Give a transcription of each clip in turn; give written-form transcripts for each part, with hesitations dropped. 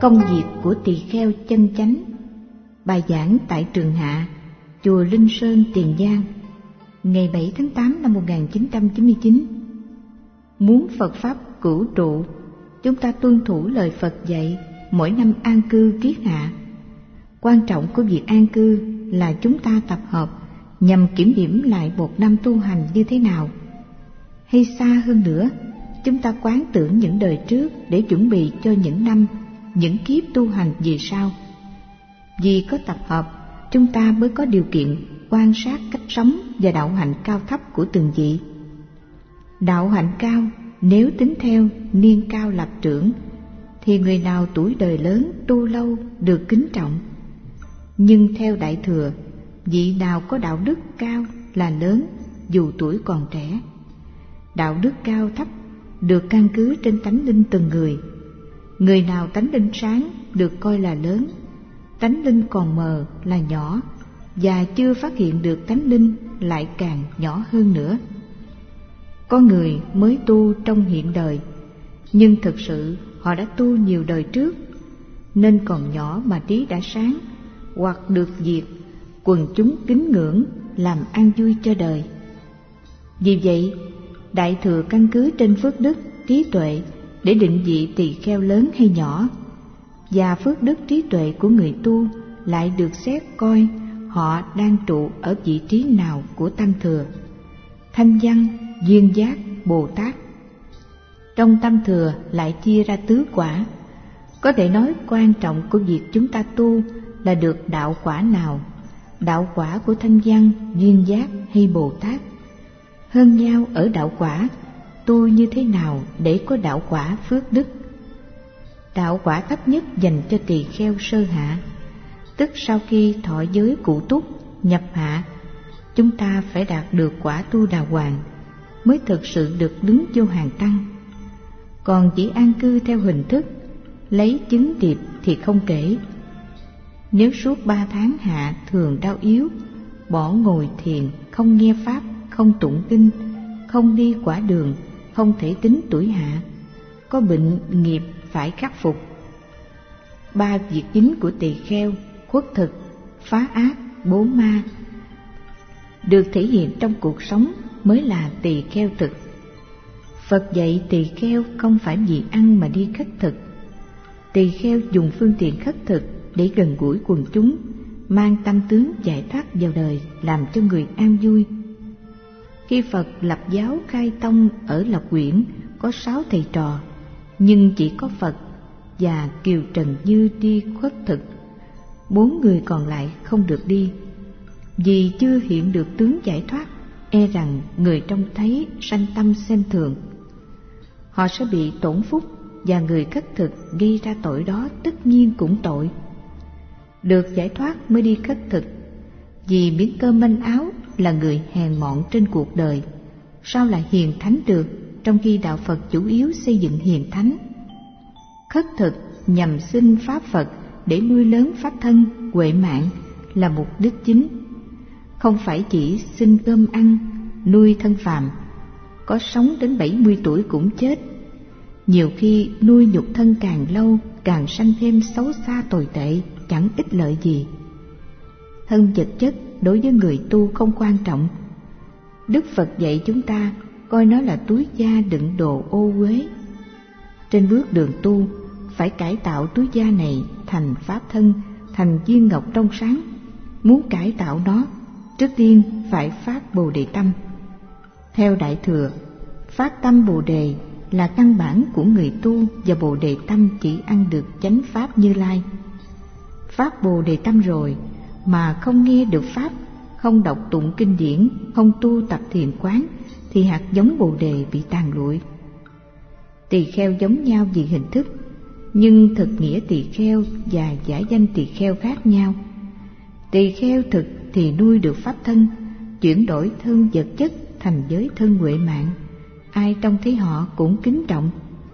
Công việc của tỳ kheo chân chánh. Bài giảng tại Trường Hạ, chùa Linh Sơn, Tiền Giang, ngày 7 tháng 8 năm 1999. Muốn Phật Pháp cửu trụ, chúng ta tuân thủ lời Phật dạy mỗi năm an cư kiết hạ. Quan trọng của việc an cư là chúng ta tập hợp nhằm kiểm điểm lại một năm tu hành như thế nào. Hay xa hơn nữa, chúng ta quán tưởng những đời trước để chuẩn bị cho những năm, những kiếp tu hành về sau. Vì có tập hợp, chúng ta mới có điều kiện quan sát cách sống và đạo hạnh cao thấp của từng vị. Đạo hạnh cao nếu tính theo niên cao lập trưởng thì người nào tuổi đời lớn tu lâu được kính trọng. Nhưng theo Đại Thừa, vị nào có đạo đức cao là lớn dù tuổi còn trẻ. Đạo đức cao thấp được căn cứ trên tánh linh từng người. Người nào tánh linh sáng được coi là lớn, tánh linh còn mờ là nhỏ, và chưa phát hiện được tánh linh lại càng nhỏ hơn nữa. Có người mới tu trong hiện đời, nhưng thực sự họ đã tu nhiều đời trước, nên còn nhỏ mà trí đã sáng, hoặc được việc quần chúng kính ngưỡng làm an vui cho đời. Vì vậy, Đại Thừa căn cứ trên phước đức, trí tuệ để định vị tỳ kheo lớn hay nhỏ, và phước đức trí tuệ của người tu lại được xét coi họ đang trụ ở vị trí nào của Tam Thừa: Thanh Văn, Duyên Giác, Bồ Tát. Trong Tam Thừa lại chia ra tứ quả. Có thể nói quan trọng của việc chúng ta tu là được đạo quả nào, đạo quả của Thanh Văn, Duyên Giác hay Bồ Tát. Hơn nhau ở đạo quả, tu như thế nào để có đạo quả phước đức. Đạo quả thấp nhất dành cho tỳ kheo sơ hạ, tức sau khi thọ giới cụ túc, nhập hạ, chúng ta phải đạt được quả tu đà hoàng mới thực sự được đứng vô hàng tăng. Còn chỉ an cư theo hình thức, lấy chứng điệp thì không kể. Nếu suốt 3 tháng hạ thường đau yếu, bỏ ngồi thiền, không nghe pháp, không tụng kinh, không đi quả đường, không thể tính tuổi hạ, có bệnh nghiệp phải khắc phục. 3 việc chính của tỳ kheo: khuất thực, phá ác, bố ma, được thể hiện trong cuộc sống mới là tỳ kheo thực. Phật dạy tỳ kheo không phải vì ăn mà đi khất thực. Tỳ kheo dùng phương tiện khất thực để gần gũi quần chúng, mang tâm tướng giải thoát vào đời, làm cho người an vui. Khi Phật lập giáo khai tông ở Lộc Quyển có 6 thầy trò, nhưng chỉ có Phật và Kiều Trần Như đi khuất thực, 4 người còn lại không được đi. Vì chưa hiện được tướng giải thoát, e rằng người trông thấy sanh tâm xem thường. Họ sẽ bị tổn phúc, và người khất thực gây ra tội đó tất nhiên cũng tội. Được giải thoát mới đi khất thực. Vì miếng cơm manh áo là người hèn mọn trên cuộc đời, sao lại hiền thánh được, trong khi đạo Phật chủ yếu xây dựng hiền thánh. Khất thực nhằm xin pháp Phật để nuôi lớn pháp thân, huệ mạng là mục đích chính, không phải chỉ xin cơm ăn, nuôi thân phàm. Có sống đến 70 tuổi cũng chết. Nhiều khi nuôi nhục thân càng lâu, càng sanh thêm xấu xa tồi tệ, chẳng ích lợi gì. Thân vật chất đối với người tu không quan trọng. Đức Phật dạy chúng ta coi nó là túi da đựng đồ ô uế. Trên bước đường tu, phải cải tạo túi da này thành pháp thân, thành viên ngọc trong sáng. Muốn cải tạo nó, trước tiên phải phát Bồ Đề tâm. Theo Đại Thừa, phát tâm Bồ Đề là căn bản của người tu, và Bồ Đề tâm chỉ ăn được chánh pháp Như Lai. Phát Bồ Đề tâm rồi mà không nghe được pháp, không đọc tụng kinh điển, không tu tập thiền quán, thì hạt giống Bồ Đề bị tàn lụi. Tỳ kheo giống nhau vì hình thức, nhưng thực nghĩa tỳ kheo và giả danh tỳ kheo khác nhau. Tỳ kheo thực thì nuôi được pháp thân, chuyển đổi thân vật chất thành giới thân huệ mạng, ai trông thấy họ cũng kính trọng.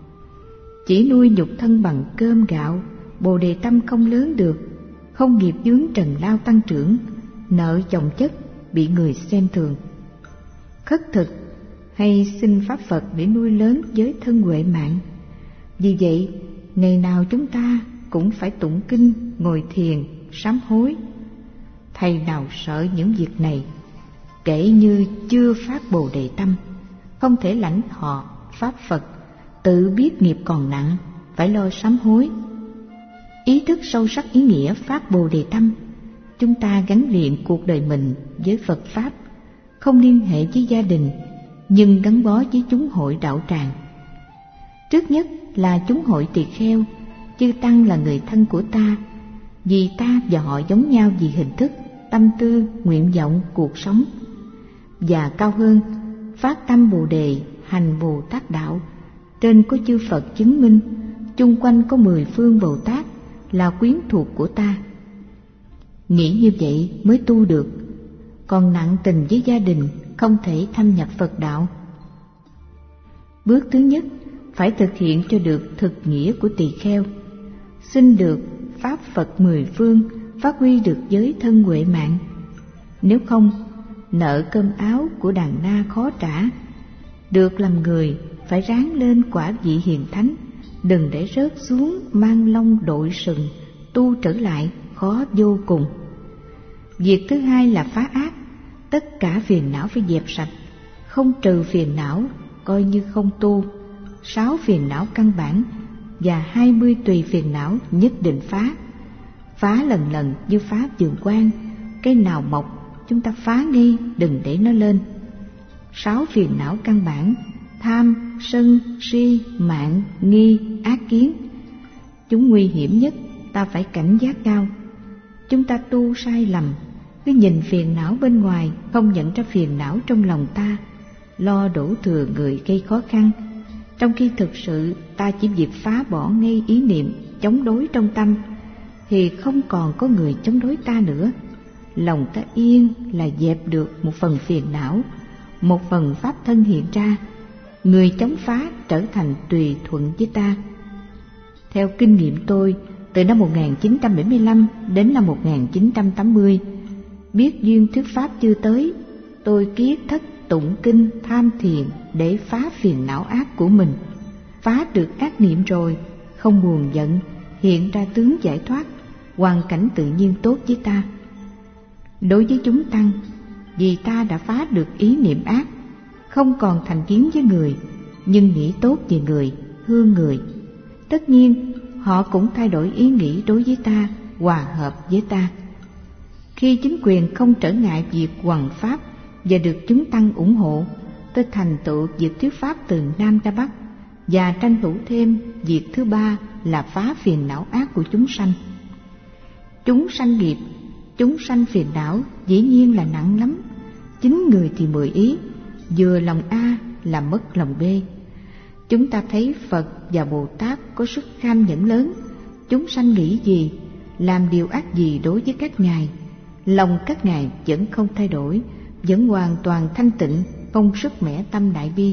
Chỉ nuôi nhục thân bằng cơm gạo, Bồ Đề tâm không lớn được, không nghiệp chướng trần lao tăng trưởng, nợ chồng chất, bị người xem thường. Khất thực hay xin pháp Phật để nuôi lớn giới thân huệ mạng. Vì vậy, ngày nào chúng ta cũng phải tụng kinh, ngồi thiền, sám hối. Thầy nào sợ những việc này, kể như chưa phát Bồ Đề tâm, không thể lãnh thọ pháp Phật, tự biết nghiệp còn nặng, phải lo sám hối. Ý thức sâu sắc ý nghĩa phát Bồ Đề tâm, chúng ta gắn liền cuộc đời mình với Phật Pháp, không liên hệ với gia đình, nhưng gắn bó với chúng hội đạo tràng. Trước nhất là chúng hội tỳ kheo, chư tăng là người thân của ta, vì ta và họ giống nhau vì hình thức, tâm tư, nguyện vọng, cuộc sống. Và cao hơn, phát tâm Bồ Đề, hành Bồ Tát đạo, trên có chư Phật chứng minh, chung quanh có 10 phương Bồ Tát là quyến thuộc của ta. Nghĩ như vậy mới tu được, còn nặng tình với gia đình không thể thâm nhập Phật đạo. Bước thứ nhất, phải thực hiện cho được thực nghĩa của tỳ kheo, xin được pháp Phật 10 phương, phát huy được giới thân huệ mạng. Nếu không, nợ cơm áo của đàn na khó trả. Được làm người phải ráng lên quả vị hiền thánh, đừng để rớt xuống mang lông đội sừng, tu trở lại khó vô cùng. Việc thứ hai là phá ác, tất cả phiền não phải dẹp sạch, không trừ phiền não coi như không tu. 6 phiền não căn bản và 20 tùy phiền não nhất định phá. Phá lần lần như phá vườn quan, cây nào mọc chúng ta phá ngay, đừng để nó lên. 6 phiền não căn bản: tham, sân, si, mạn, nghi, ác kiến. Chúng nguy hiểm nhất, ta phải cảnh giác cao. Chúng ta tu sai lầm, cứ nhìn phiền não bên ngoài, không nhận ra phiền não trong lòng ta, lo đổ thừa người gây khó khăn, trong khi thực sự ta chỉ việc phá bỏ ngay ý niệm chống đối trong tâm, thì không còn có người chống đối ta nữa. Lòng ta yên là dẹp được một phần phiền não, một phần pháp thân hiện ra, người chống phá trở thành tùy thuận với ta. Theo kinh nghiệm tôi, từ năm 1975 đến năm 1980, biết duyên thuyết pháp chưa tới, tôi kiết thất tụng kinh tham thiền để phá phiền não ác của mình. Phá được ác niệm rồi, không buồn giận, hiện ra tướng giải thoát, hoàn cảnh tự nhiên tốt với ta. Đối với chúng tăng, vì ta đã phá được ý niệm ác, không còn thành kiến với người, nhưng nghĩ tốt về người, thương người. Tất nhiên, họ cũng thay đổi ý nghĩ đối với ta, hòa hợp với ta. Khi chính quyền không trở ngại việc hoằng pháp và được chúng tăng ủng hộ, tôi thành tựu việc thuyết pháp từ Nam ra Bắc và tranh thủ thêm việc thứ ba là phá phiền não ác của chúng sanh. Chúng sanh nghiệp, chúng sanh phiền não dĩ nhiên là nặng lắm. 9 người thì 10 ý, vừa lòng A là mất lòng B. Chúng ta thấy Phật và Bồ Tát có sức kham nhẫn lớn. Chúng sanh nghĩ gì, làm điều ác gì đối với các ngài, lòng các ngài vẫn không thay đổi, vẫn hoàn toàn thanh tịnh, không sức mẻ tâm đại bi.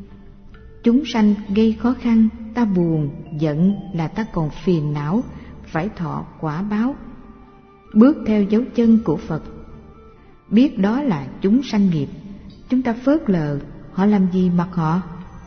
Chúng sanh gây khó khăn, ta buồn, giận là ta còn phiền não, phải thọ quả báo. Bước theo dấu chân của Phật, biết đó là chúng sanh nghiệp, chúng ta phớt lờ, họ làm gì mặc họ.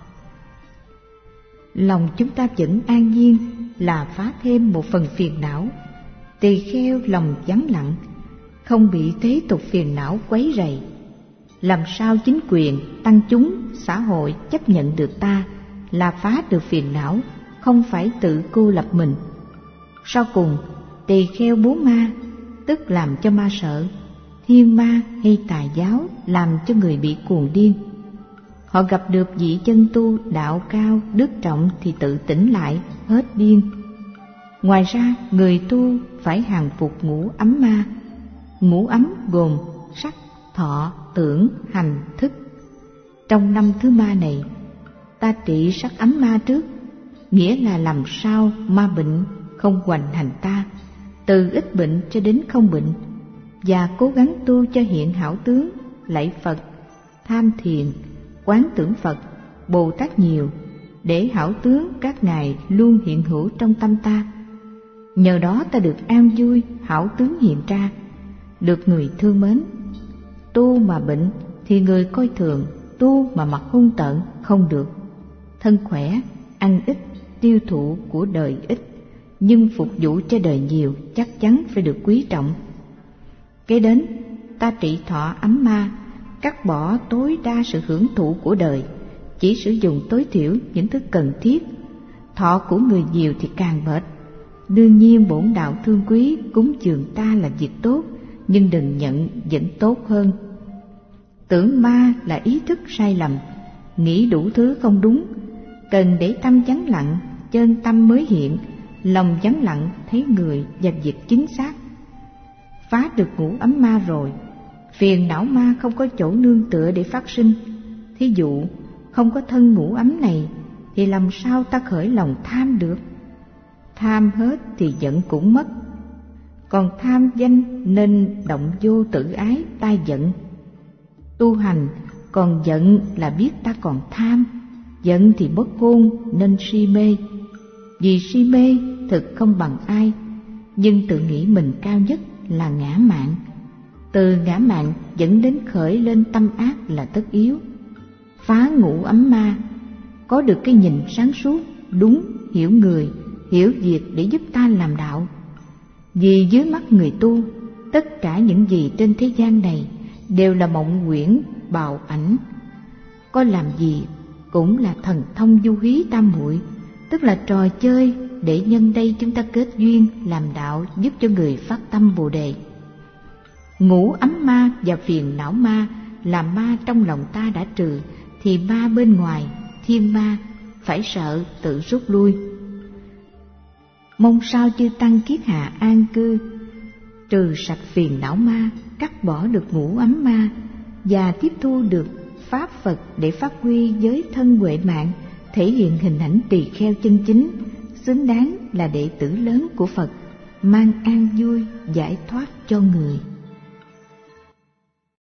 Lòng chúng ta vẫn an nhiên là phá thêm một phần phiền não. Tỳ kheo lòng vắng lặng, không bị thế tục phiền não quấy rầy. Làm sao chính quyền, tăng chúng, xã hội chấp nhận được ta là phá được phiền não, không phải tự cô lập mình. Sau cùng, tỳ kheo bố ma, tức làm cho ma sợ, thiên ma hay tà giáo làm cho người bị cuồng điên. Họ gặp được vị chân tu đạo cao đức trọng thì tự tỉnh lại, hết điên. Ngoài ra, người tu phải hàng phục ngũ ấm ma. Ngũ ấm gồm sắc, thọ, tưởng, hành, thức. Trong 5 thứ ma này, ta trị sắc ấm ma trước, nghĩa là làm sao ma bệnh không hoành hành ta, từ ít bệnh cho đến không bệnh, và cố gắng tu cho hiện hảo tướng, lạy Phật, tham thiền, quán tưởng Phật, Bồ Tát nhiều, để hảo tướng các ngài luôn hiện hữu trong tâm ta. Nhờ đó ta được an vui, hảo tướng hiện ra, được người thương mến. Tu mà bệnh thì người coi thường, tu mà mặt hung tợn không được. Thân khỏe, ăn ít, tiêu thụ của đời ít, nhưng phục vụ cho đời nhiều chắc chắn phải được quý trọng. Kế đến, ta trị thọ ấm ma, cắt bỏ tối đa sự hưởng thụ của đời, chỉ sử dụng tối thiểu những thứ cần thiết. Thọ của người nhiều thì càng mệt. Đương nhiên bổn đạo thương quý cúng dường ta là việc tốt, nhưng đừng nhận vẫn tốt hơn. Tưởng ma là ý thức sai lầm, nghĩ đủ thứ không đúng. Cần để tâm vắng lặng, chân tâm mới hiện, lòng vắng lặng thấy người và việc chính xác. Phá được ngũ ấm ma rồi, phiền não ma không có chỗ nương tựa để phát sinh. Thí dụ, không có thân ngũ ấm này thì làm sao ta khởi lòng tham được? Tham hết thì giận cũng mất. Còn tham danh nên động vô tự ái ta giận. Tu hành còn giận là biết ta còn tham. Giận thì bất khôn nên si mê. Vì si mê thực không bằng ai, nhưng tự nghĩ mình cao nhất là ngã mạn. Từ ngã mạn dẫn đến khởi lên tâm ác là tất yếu. Phá ngũ ấm ma, có được cái nhìn sáng suốt, đúng, hiểu người, hiểu việc để giúp ta làm đạo. Vì dưới mắt người tu, tất cả những gì trên thế gian này đều là mộng huyễn, bào ảnh. Có làm gì cũng là thần thông du hí tam muội, tức là trò chơi để nhân đây chúng ta kết duyên làm đạo, giúp cho người phát tâm Bồ đề. Ngũ ấm ma và phiền não ma là ma trong lòng ta đã trừ, thì ma bên ngoài, thiên ma, phải sợ tự rút lui. Mong sao chư tăng kiết hạ an cư, trừ sạch phiền não ma, cắt bỏ được ngũ ấm ma và tiếp thu được pháp Phật để phát huy giới thân huệ mạng, thể hiện hình ảnh tỳ kheo chân chính, xứng đáng là đệ tử lớn của Phật, mang an vui giải thoát cho người.